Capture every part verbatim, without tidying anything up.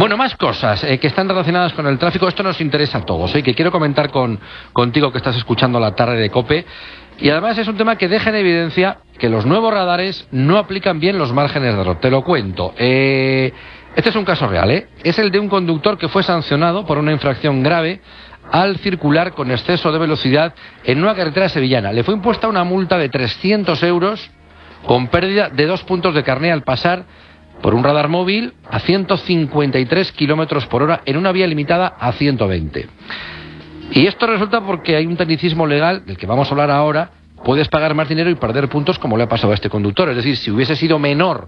Bueno, más cosas eh, que están relacionadas con el tráfico. Esto nos interesa a todos, ¿eh? Que quiero comentar con contigo que estás escuchando la tarde de COPE. Y además es un tema que deja en evidencia que los nuevos radares no aplican bien los márgenes de error. Te lo cuento. Eh, este es un caso real, ¿eh? Es el de un conductor que fue sancionado por una infracción grave al circular con exceso de velocidad en una carretera sevillana. Le fue impuesta una multa de trescientos euros con pérdida de dos puntos de carné al pasar por un radar móvil a ciento cincuenta y tres kilómetros por hora en una vía limitada a ciento veinte. Y esto resulta porque hay un tecnicismo legal del que vamos a hablar ahora. Puedes pagar más dinero y perder puntos, como le ha pasado a este conductor. Es decir, si hubiese sido menor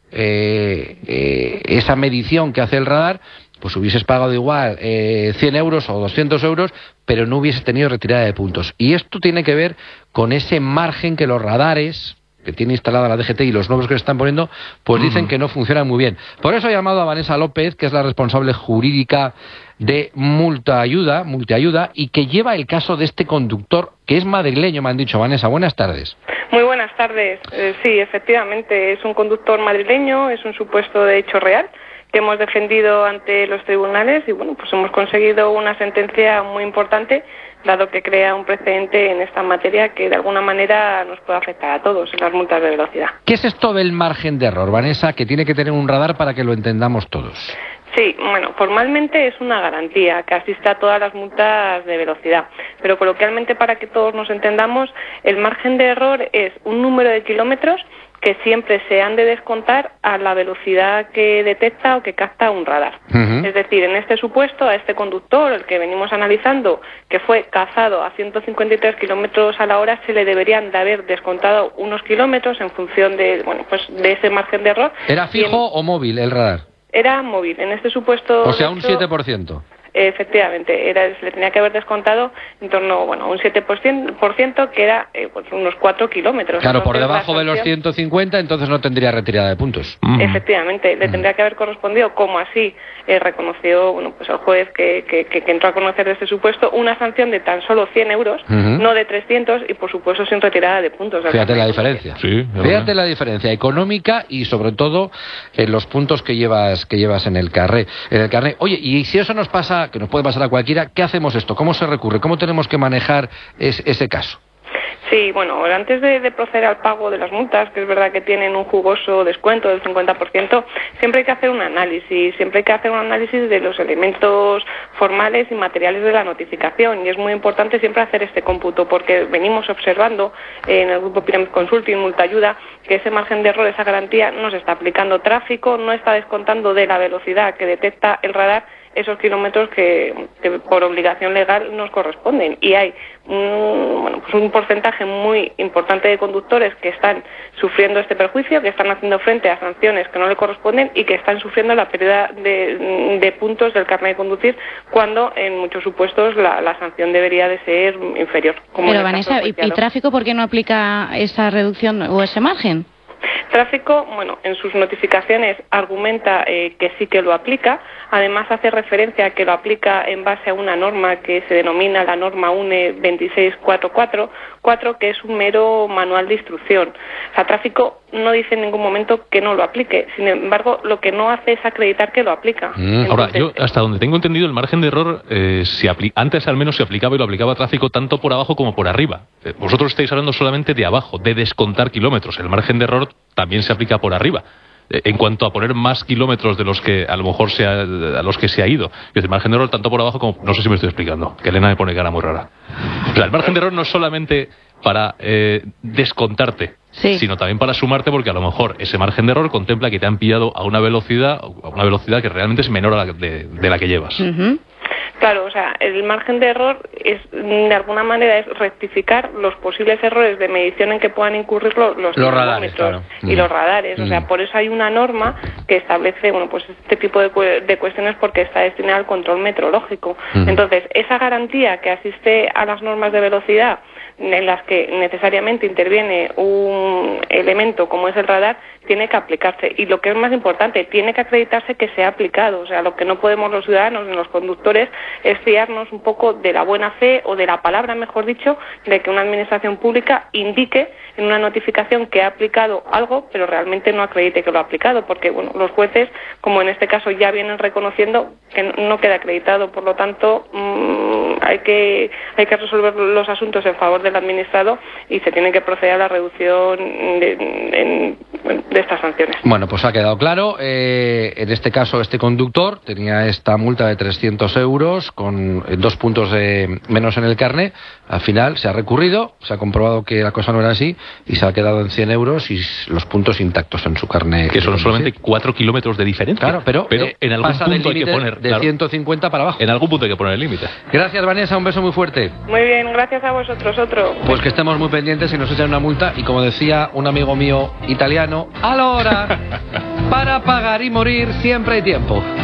eh, eh, esa medición que hace el radar, pues hubieses pagado igual eh, cien euros o doscientos euros, pero no hubiese tenido retirada de puntos. Y esto tiene que ver con ese margen que los radares que tiene instalada la D G T y los nuevos que se están poniendo, pues dicen que no funcionan muy bien. Por eso he llamado a Vanessa López, que es la responsable jurídica de Multaayuda, Multiayuda, y que lleva el caso de este conductor, que es madrileño, me han dicho. Vanessa, buenas tardes. Muy buenas tardes. Eh, sí, efectivamente, es un conductor madrileño, es un supuesto de hecho real que hemos defendido ante los tribunales y, bueno, pues hemos conseguido una sentencia muy importante, dado que crea un precedente en esta materia que de alguna manera nos puede afectar a todos en las multas de velocidad. ¿Qué es esto del margen de error, Vanessa, que tiene que tener un radar para que lo entendamos todos? Sí, bueno, formalmente es una garantía que asiste a todas las multas de velocidad, pero coloquialmente, para que todos nos entendamos, el margen de error es un número de kilómetros que siempre se han de descontar a la velocidad que detecta o que capta un radar. Uh-huh. Es decir, en este supuesto, a este conductor, el que venimos analizando, que fue cazado a ciento cincuenta y tres kilómetros a la hora, se le deberían de haber descontado unos kilómetros en función de, bueno, pues de ese margen de error. ¿Era fijo en... o móvil el radar? Era móvil, en este supuesto... O sea, un hecho, siete por ciento. Efectivamente, era, se le tenía que haber descontado en torno, bueno, un siete por ciento, que era eh, pues unos cuatro kilómetros. Claro, entonces, por debajo de los ciento cincuenta, entonces no tendría retirada de puntos. Efectivamente, le tendría que haber correspondido, como así eh, reconoció, bueno, pues el juez que, que, que entró a conocer de este supuesto, una sanción de tan solo cien euros, uh-huh. no de trescientos, y por supuesto sin retirada de puntos. Fíjate la diferencia. Sí, Fíjate la diferencia económica y sobre todo en los puntos que llevas que llevas en el carné. En el carné. Oye, y si eso nos pasa, que nos puede pasar a cualquiera, ¿qué hacemos esto? ¿Cómo se recurre? ¿Cómo tenemos que manejar es, ese caso? Sí, bueno, antes de, de proceder al pago de las multas, que es verdad que tienen un jugoso descuento del cincuenta por ciento, siempre hay que hacer un análisis, siempre hay que hacer un análisis de los elementos formales y materiales de la notificación, y es muy importante siempre hacer este cómputo, porque venimos observando en el grupo Pyramid Consulting, Multaayuda, que ese margen de error, esa garantía, no se está aplicando tráfico, no está descontando de la velocidad que detecta el radar esos kilómetros que, que por obligación legal nos corresponden, y hay un, bueno, pues un porcentaje muy importante de conductores que están sufriendo este perjuicio, que están haciendo frente a sanciones que no le corresponden y que están sufriendo la pérdida de, de puntos del carnet de conducir, cuando en muchos supuestos la, la sanción debería de ser inferior. Como Pero Vanessa, ¿y, ¿y tráfico por qué no aplica esa reducción o ese margen? Tráfico, bueno, en sus notificaciones argumenta eh, que sí que lo aplica, además hace referencia a que lo aplica en base a una norma que se denomina la norma U N E veintiséis cuatrocientos cuarenta y cuatro, que es un mero manual de instrucción. O sea, tráfico no dice en ningún momento que no lo aplique, sin embargo, lo que no hace es acreditar que lo aplica. Mm, Entonces, ahora, yo hasta donde tengo entendido, el margen de error, eh, se apli- antes al menos se aplicaba y lo aplicaba tráfico tanto por abajo como por arriba. Eh, vosotros estáis hablando solamente de abajo, de descontar kilómetros. El margen de error también se aplica por arriba. En cuanto a poner más kilómetros de los que a lo mejor se ha, a los que se ha ido. Es el margen de error tanto por abajo como... No sé si me estoy explicando, que Elena me pone cara muy rara. O sea, el margen de error no es solamente para eh, descontarte, sí, sino también para sumarte, porque a lo mejor ese margen de error contempla que te han pillado a una velocidad a una velocidad que realmente es menor a la de, de la que llevas. Uh-huh. Claro, o sea, el margen de error es, de alguna manera, es rectificar los posibles errores de medición en que puedan incurrir los, los, los radares, claro. y mm. los radares. O mm. sea, por eso hay una norma que establece, bueno, pues este tipo de, cu- de cuestiones, porque está destinada al control meteorológico. Mm. Entonces, esa garantía que asiste a las normas de velocidad, en las que necesariamente interviene un elemento como es el radar, tiene que aplicarse, y lo que es más importante, tiene que acreditarse que se ha aplicado. O sea, lo que no podemos los ciudadanos ni los conductores es fiarnos un poco de la buena fe o de la palabra, mejor dicho, de que una administración pública indique en una notificación que ha aplicado algo, pero realmente no acredite que lo ha aplicado, porque bueno, los jueces, como en este caso ya vienen reconociendo que no queda acreditado, por lo tanto mmm, hay que hay que resolver los asuntos en favor del administrado y se tiene que proceder a la reducción de, en, de estas sanciones. Bueno, pues ha quedado claro. Eh, en este caso, este conductor tenía esta multa de trescientos euros con dos puntos de menos en el carné. Al final se ha recurrido, se ha comprobado que la cosa no era así y se ha quedado en cien euros y los puntos intactos en su carné. Que son solamente cuatro kilómetros de diferencia. Claro, pero, pero eh, en algún pasa punto del hay que poner... de claro, ciento cincuenta para abajo. En algún punto hay que poner el límite. Gracias, Vanessa, un beso muy fuerte. Muy bien, gracias a vosotros. Otro. Pues que estemos muy pendientes y nos echan una multa y, como decía un amigo mío italiano, allora, para pagar y morir siempre hay tiempo.